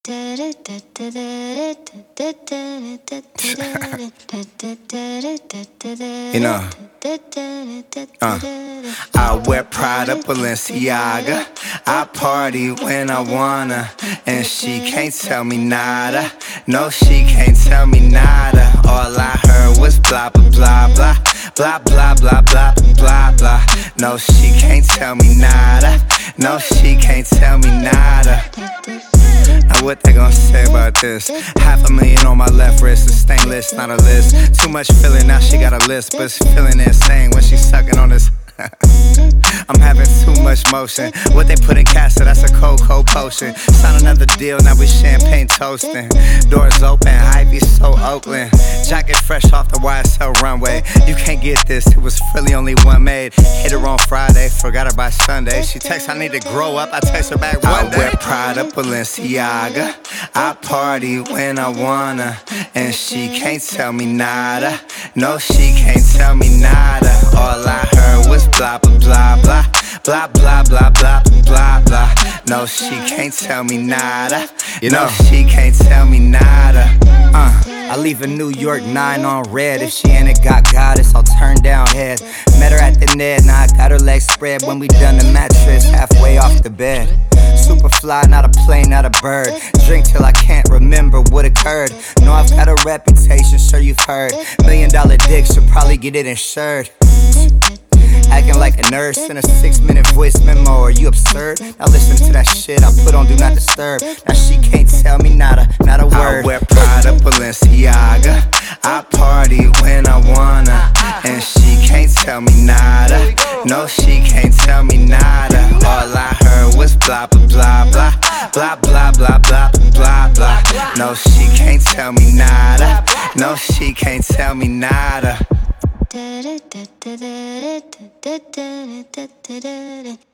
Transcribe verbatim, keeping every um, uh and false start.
You know, uh, I wear Prada, Balenciaga. I party when I wanna, and she can't tell me nada. No, she can't tell me nada. All I heard was blah blah blah blah blah blah blah blah blah blah. No, she can't tell me nada. No, she can't tell me nada. Now what they gon' say about this? Half a million on my left wrist, a stainless, not a list. Too much feeling, now she got a list, but it's feeling insane when she's sucking on this. I'm having too much motion. What they put in Casa, that's a cold, cold potion. Sign another deal, now we champagne toasting. Doors open, Ivy so Oakland. Jacket fresh off the Y S L runway. You can't get this, it was really only one made. Hit her on Friday, forgot her by Sunday. She texts, I need to grow up, I text her back one day. I wear Prada, Balenciaga. I party when I wanna, and she can't tell me nada. No, she can't tell me nada. All I heard was blah blah blah blah blah blah blah blah blah blah. No, she can't tell me nada. You know, she can't tell me nada. Uh, I leave in New York nine on red. If she ain't a got goddess, I'll turn down head. Met her at the net, now I got her legs spread. When we done the mattress, halfway off the bed. Super fly, not a plane, not a bird. Drink till I can't remember what occurred. Know I've got a reputation, sure you've heard. Million dollar dick, should probably get it insured. Acting like a nurse in a six minute voice memo, are you absurd? Now listen to that shit I put on Do Not Disturb. Now she can't tell me nada, not a word. I wear Prada, Balenciaga. I party when I wanna, and she can't tell me nada. No, she can't tell me nada. All I heard was blah blah blah blah blah blah blah blah blah blah. No, she can't tell me nada. No, she can't tell me nada. Da da da da da da da da da da.